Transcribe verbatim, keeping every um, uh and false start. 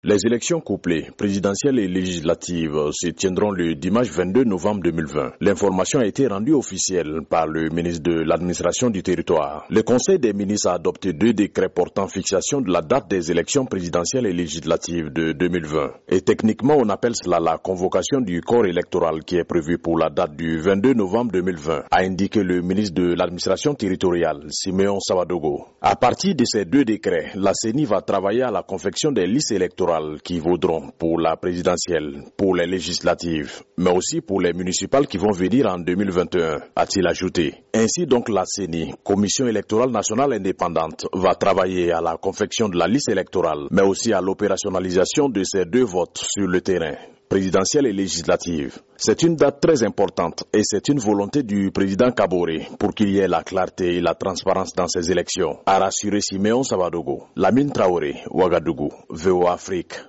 Les élections couplées, présidentielles et législatives, se tiendront le dimanche vingt-deux novembre deux mille vingt. L'information a été rendue officielle par le ministre de l'administration du territoire. Le Conseil des ministres a adopté deux décrets portant fixation de la date des élections présidentielles et législatives de deux mille vingt. Et techniquement, on appelle cela la convocation du corps électoral qui est prévue pour la date du vingt-deux novembre deux mille vingt, a indiqué le ministre de l'administration territoriale, Siméon Sawadogo. À partir de ces deux décrets, la C E N I va travailler à la confection des listes électorales qui vaudront pour la présidentielle, pour les législatives, mais aussi pour les municipales qui vont venir en deux mille vingt et un, a-t-il ajouté. Ainsi donc la C E N I, Commission électorale nationale indépendante, va travailler à la confection de la liste électorale, mais aussi à l'opérationnalisation de ces deux votes sur le terrain, présidentielle et législative. C'est une date très importante et c'est une volonté du président Kaboré pour qu'il y ait la clarté et la transparence dans ces élections, a rassuré Siméon Sawadogo. Lamine Traoré, Ouagadougou, V O A Afrique.